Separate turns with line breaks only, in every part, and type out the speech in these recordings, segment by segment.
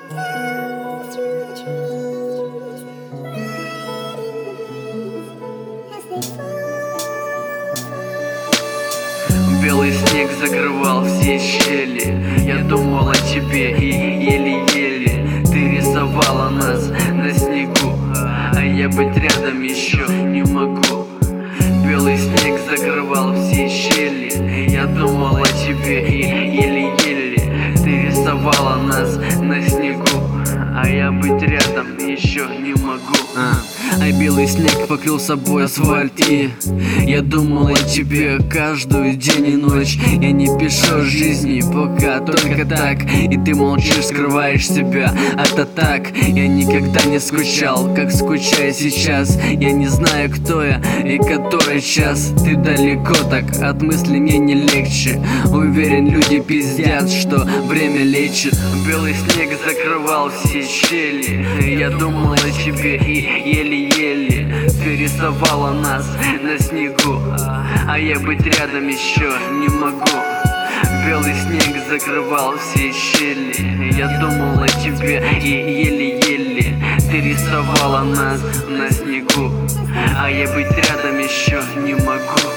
Белый снег закрывал все щели. Я думал о тебе и еле-еле ты рисовала нас на снегу, а я быть рядом еще не могу. Белый снег закрывал все щели. Я думал о тебе и еле-еле ты рисовала нас на снегу, а я быть рядом еще не могу. А белый снег покрыл собой асфальт, и я думал о тебе каждую день и ночь. Я не пишу жизни пока только так, и ты молчишь, скрываешь себя. Это так, я никогда не скучал, как скучаю сейчас. Я не знаю, кто я и который час. Ты далеко так, от мысли мне не легче. Уверен, люди пиздят, что время лечит. Белый снег закрывал все щели. Я думал о тебе и еле-еле ты рисовала нас на снегу, а я быть рядом еще не могу. Белый снег закрывал все щели. Я думал о тебе и еле-еле ты рисовала нас на снегу, а я быть рядом еще не могу.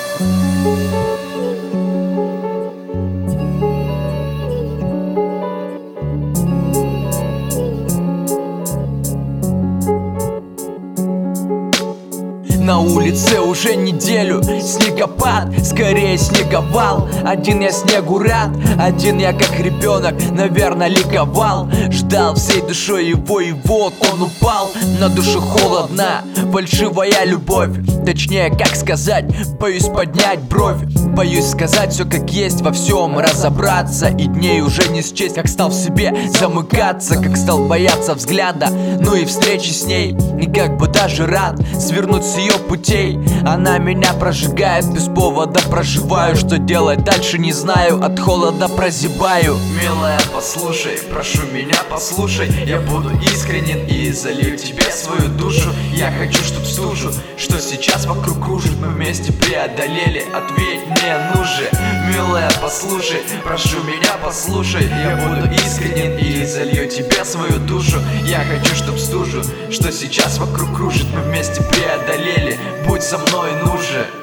На улице уже неделю снегопад, скорее снеговал. Один я снегу рад, один я как ребенок, наверное, ликовал. Ждал всей душой его, и вот он упал. На душе холодна, фальшивая любовь. Точнее, как сказать, боюсь поднять бровь. Боюсь сказать все как есть, во всем разобраться. И дней уже не счесть, как стал в себе замыкаться, как стал бояться взгляда, ну и встречи с ней. И как бы даже рад свернуть с ее путей. Она меня прожигает, без повода проживаю. Что делать дальше не знаю, от холода прозябаю. Милая, послушай, прошу меня послушай. Я буду искренен и залью тебе свою душу. Я хочу, чтоб стужу, что сейчас вокруг кружит, мы вместе преодолели. Ответь мне, ну же, милая, послушай, прошу меня послушай. Я буду искренен и залью тебе свою душу. Я хочу, чтоб стужу, что сейчас вокруг кружит, мы вместе преодолели. Будь со мной, ну же.